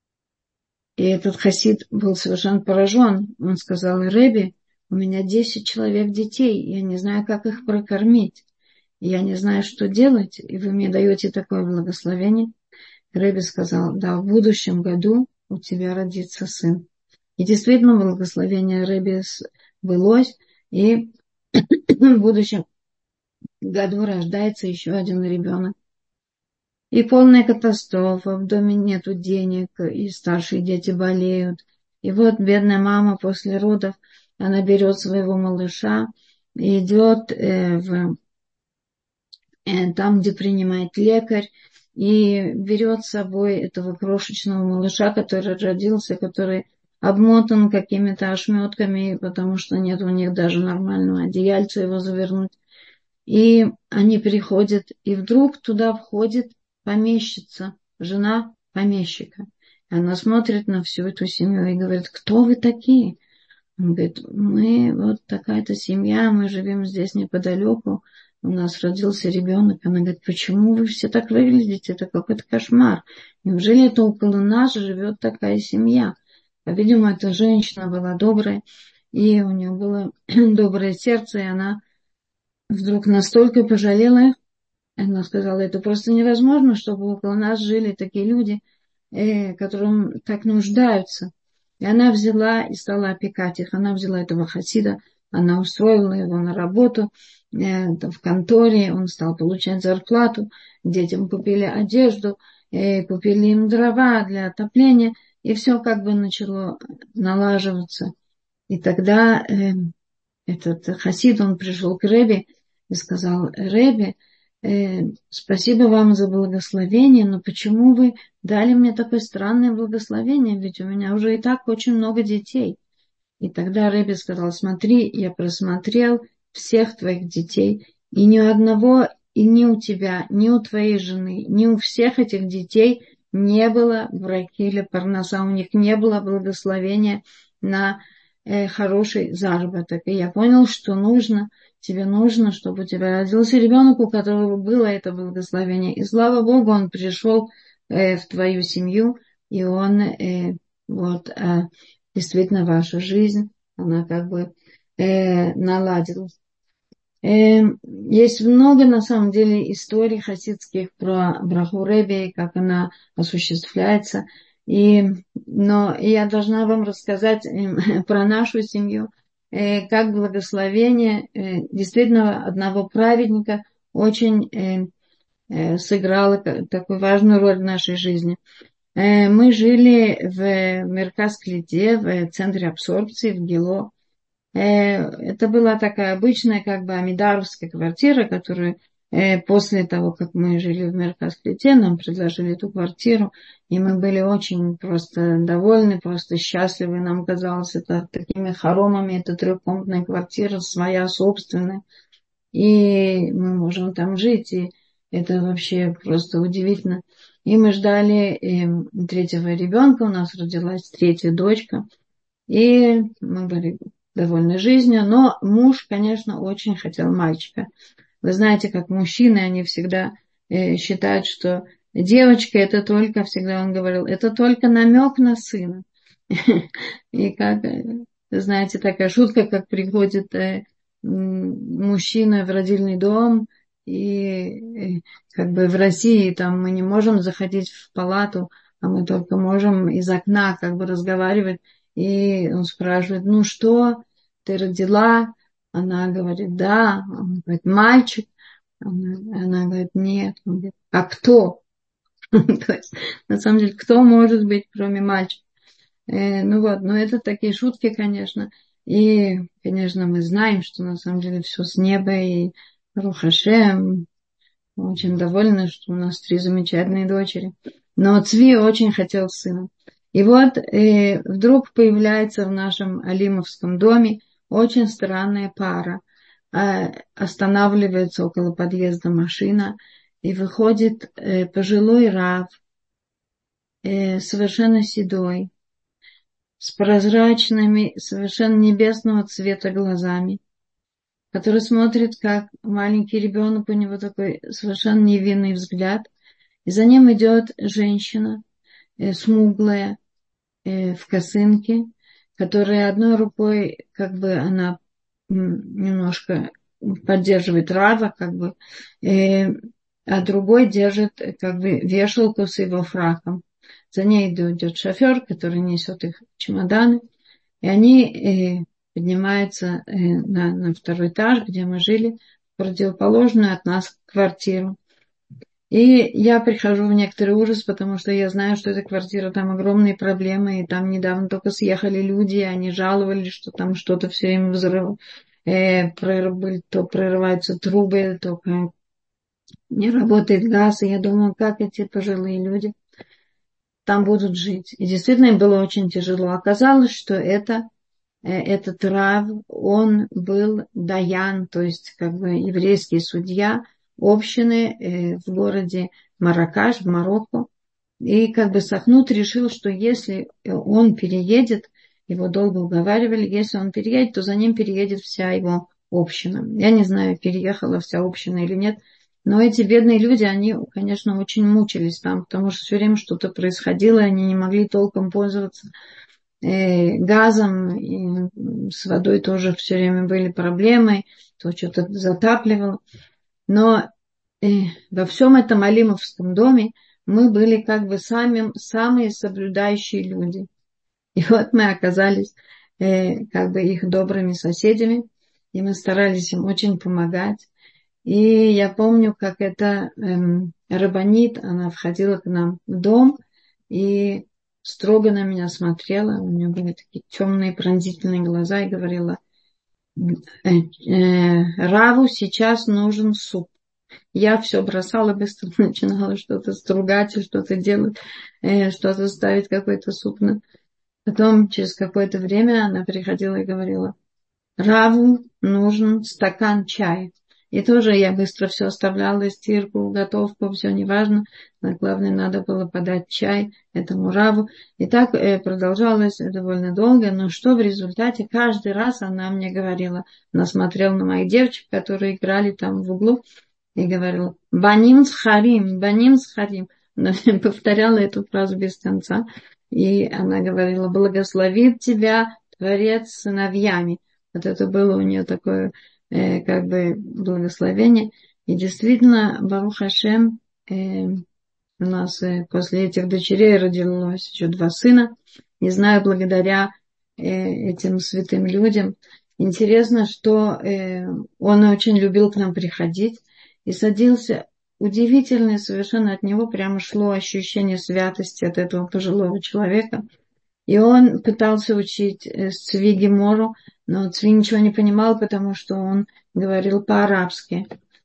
И этот хасид был совершенно поражен. Он сказал: Ребе, у меня десять человек детей, я не знаю, как их прокормить. Я не знаю, что делать, и вы мне даете такое благословение. Ребе сказал: да, в будущем году у тебя родится сын. И действительно, благословение Ребе сбылось, и в будущем году рождается еще один ребенок. И полная катастрофа, в доме нету денег, и старшие дети болеют. И вот бедная мама после родов, она берет своего малыша и идет э, в там, где принимает лекарь, и берет с собой этого крошечного малыша, который родился, который обмотан какими-то ошметками, потому что нет у них даже нормального одеяльца его завернуть. И они приходят, и вдруг туда входит помещица, жена помещика. И она смотрит на всю эту семью и говорит: кто вы такие? Он говорит: мы вот такая-то семья, мы живем здесь неподалеку, у нас родился ребенок. Она говорит: почему вы все так выглядите? Это какой-то кошмар. Неужели это около нас живет такая семья? По-видимому, эта женщина была добрая, и у нее было доброе сердце, и она вдруг настолько пожалела их. Она сказала: это просто невозможно, чтобы около нас жили такие люди, э, которым так нуждаются. И она взяла и стала опекать их. Она взяла этого хасида, она устроила его на работу э, в конторе, он стал получать зарплату, детям купили одежду, э, купили им дрова для отопления, и все как бы начало налаживаться. И тогда э, этот хасид, он пришел к Ребе и сказал: Ребе, э, спасибо вам за благословение, но почему вы дали мне такое странное благословение, ведь у меня уже и так очень много детей. И тогда Ребе сказал: смотри, я просмотрел всех твоих детей, и ни у одного, и ни у тебя, ни у твоей жены, ни у всех этих детей не было браки или парноса, у них не было благословения на э, хороший заработок. И я понял, что нужно, тебе нужно, чтобы у тебя родился ребенок, у которого было это благословение. И слава Богу, он пришел э, в твою семью, и он э, вот э, действительно ваша жизнь, она как бы э, наладилась. Э, есть много, на самом деле, историй хасидских про браху Ребе, как она осуществляется. И, но я должна вам рассказать э, про нашу семью, э, как благословение э, действительно одного праведника очень э, э, сыграло такую важную роль в нашей жизни. Мы жили в Мерказ-Клите, в центре абсорбции, в Гило. Это была такая обычная, как бы, амидаровская квартира, которую после того, как мы жили в Мерказ-Клите, нам предложили эту квартиру, и мы были очень просто довольны, просто счастливы. Нам казалось, это такими хоромами, это трехкомнатная квартира, своя, собственная, и мы можем там жить, и это вообще просто удивительно. И мы ждали третьего ребенка, у нас родилась третья дочка. И мы были довольны жизнью, но муж, конечно, очень хотел мальчика. Вы знаете, как мужчины, они всегда э, считают, что девочка это только, всегда он говорил, это только намек на сына. И как, э, знаете, такая шутка, как приходит э, мужчина в родильный дом, и э, как бы в России там мы не можем заходить в палату, а мы только можем из окна как бы разговаривать. И он спрашивает, ну что, ты родила? Она говорит, да. Он говорит, мальчик? Она, она говорит, нет. Он говорит, а кто? То есть, на самом деле, кто может быть, кроме мальчика? Э, ну вот, но это такие шутки, конечно. И, конечно, мы знаем, что на самом деле все с неба. И Барух Ашем, очень довольна, что у нас три замечательные дочери. Но Цви очень хотел сына. И вот э, вдруг появляется в нашем Алимовском доме очень странная пара. Э, останавливается около подъезда машина, и выходит э, пожилой рав, э, совершенно седой, с прозрачными, совершенно небесного цвета глазами, который смотрит, как маленький ребенок, у него такой совершенно невинный взгляд. И за ним идет женщина, э, смуглая, э, в косынке, которая одной рукой, как бы она м, немножко поддерживает Рава, как бы, э, а другой держит, э, как бы, вешалку с его фраком. За ней идет шофер, который несет их чемоданы. И они э, поднимаются э, на, на второй этаж, где мы жили, в противоположную от нас квартиру. И я прихожу в некоторый ужас, потому что я знаю, что эта квартира, там огромные проблемы, и там недавно только съехали люди, и они жаловались, что там что-то все время взрыв, э, прорыв, то прорываются трубы, то не работает газ, и я думаю, как эти пожилые люди там будут жить. И действительно им было очень тяжело. Оказалось, что это этот рав, он был даян, то есть как бы еврейский судья общины в городе Маракаш, в Марокко. И как бы Сахнут решил, что если он переедет, его долго уговаривали, если он переедет, то за ним переедет вся его община. Я не знаю, переехала вся община или нет, но эти бедные люди, они, конечно, очень мучились там, потому что все время что-то происходило, они не могли толком пользоваться газом, и с водой тоже все время были проблемы, то что-то затапливало. Но э, во всем этом Алимовском доме мы были как бы сами, самые соблюдающие люди. И вот мы оказались э, как бы их добрыми соседями, и мы старались им очень помогать. И я помню, как эта эм, рабанит, она входила к нам в дом, и строго на меня смотрела, у нее были такие темные пронзительные глаза, и говорила, э, э, Раву сейчас нужен суп. Я все бросала, быстро начинала что-то стругать, что-то делать, э, что-то ставить, какой-то суп. Потом, через какое-то время, она приходила и говорила, Раву нужен стакан чая. И тоже я быстро все оставляла, стирку, готовку, все неважно. Но главное, надо было подать чай этому Раву. И так э, продолжалось довольно долго. Но что в результате? Каждый раз она мне говорила, она смотрела на моих девочек, которые играли там в углу, и говорила, баним с харим, баним с харим. Она повторяла эту фразу без конца. И она говорила, благословит тебя Творец сыновьями. Вот это было у нее такое, э, как бы, благословение. И действительно, Барух Ашем, э, у нас э, после этих дочерей родилось еще два сына. Не знаю, благодаря э, этим святым людям. Интересно, что э, он очень любил к нам приходить и садился. Удивительно совершенно, от него прямо шло ощущение святости от этого пожилого человека. И он пытался учить Цви Гемору, но Цви ничего не понимал, потому что он говорил по-арабски.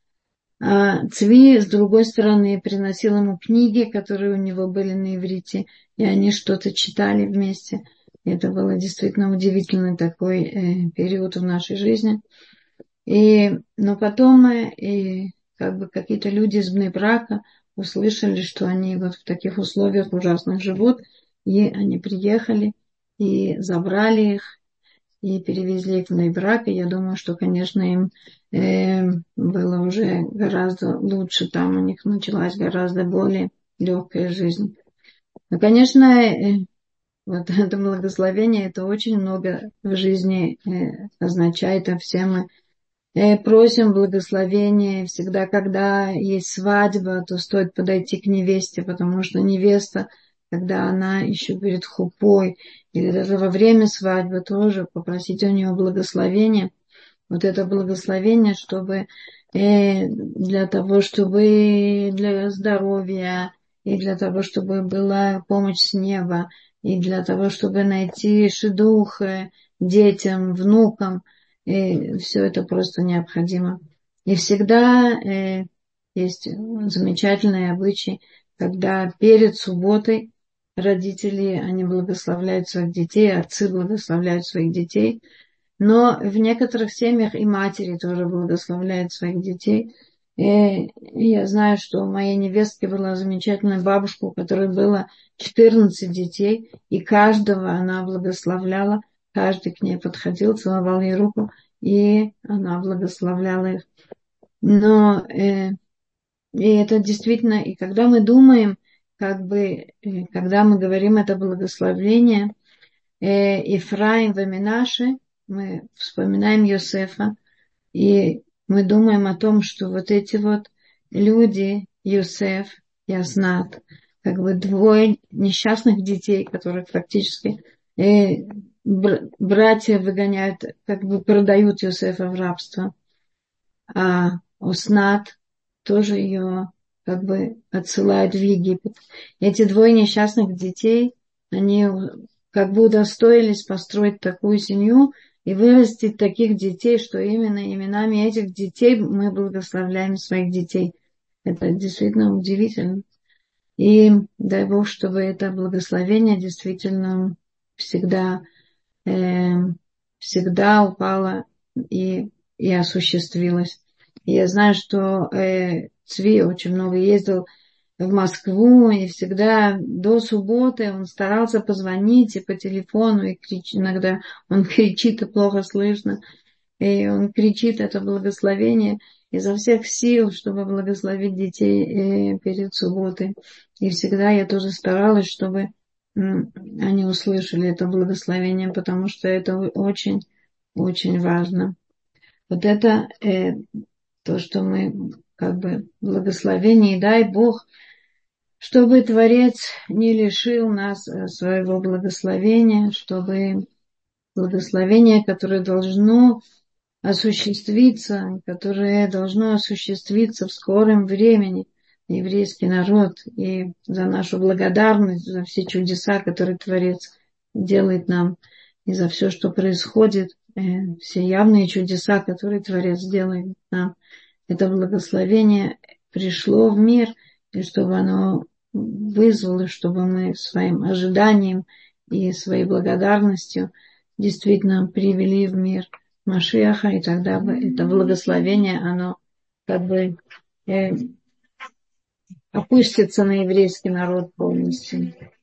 А Цви, с другой стороны, приносил ему книги, которые у него были на иврите, и они что-то читали вместе. Это было действительно удивительный такой э, период в нашей жизни. И, но потом э, и, как бы какие-то люди из Бней-Брака услышали, что они вот в таких условиях ужасных живут, и они приехали и забрали их. и перевезли их в Нейбрак. И я думаю, что, конечно, им э, было уже гораздо лучше. Там у них началась гораздо более легкая жизнь. Но, конечно, э, вот это благословение, это очень много в жизни э, означает, а все мы э, просим благословения. Всегда, когда есть свадьба, то стоит подойти к невесте, потому что невеста, когда она еще перед хупой, или даже во время свадьбы тоже попросить у нее благословения. Вот это благословение, чтобы э, для того, чтобы для здоровья, и для того, чтобы была помощь с неба, и для того, чтобы найти шидух э, детям, внукам, и все это просто необходимо. И всегда э, есть замечательный обычай, когда перед субботой родители, они благословляют своих детей, отцы благословляют своих детей, но в некоторых семьях и матери тоже благословляют своих детей. И я знаю, что у моей невестки была замечательная бабушка, у которой было четырнадцать детей, и каждого она благословляла. Каждый к ней подходил, целовал ей руку, и она благословляла их. Но э, и это действительно, и когда мы думаем, как бы, э, когда мы говорим это благословление, э, Ифраим и Менаше, мы вспоминаем Йосефа, и мы думаем о том, что вот эти вот люди, Йосеф и Аснат, как бы двое несчастных детей, которых фактически э, братья выгоняют, как бы продают Йосефа в рабство, а Аснат тоже ее как бы отсылают в Египет. Эти двое несчастных детей, они как бы удостоились построить такую семью и вырастить таких детей, что именно именами этих детей мы благословляем своих детей. Это действительно удивительно. И дай Бог, чтобы это благословение действительно всегда, э, всегда упало и, и осуществилось. И я знаю, что э, Цви очень много ездил в Москву, и всегда до субботы он старался позвонить и по телефону, и крич... иногда он кричит, и плохо слышно, и он кричит это благословение изо всех сил, чтобы благословить детей перед субботой. И всегда я тоже старалась, чтобы они услышали это благословение, потому что это очень, очень важно. Вот это э, то, что мы как бы благословение, и дай Бог, чтобы Творец не лишил нас своего благословения, чтобы благословение, которое должно осуществиться, которое должно осуществиться в скором времени, еврейский народ, и за нашу благодарность, за все чудеса, которые Творец делает нам, и за все, что происходит, все явные чудеса, которые Творец делает нам. Это благословение пришло в мир, и чтобы оно вызвало, чтобы мы своим ожиданием и своей благодарностью действительно привели в мир Машиаха, и тогда бы это благословение, оно как бы э, опустится на еврейский народ полностью.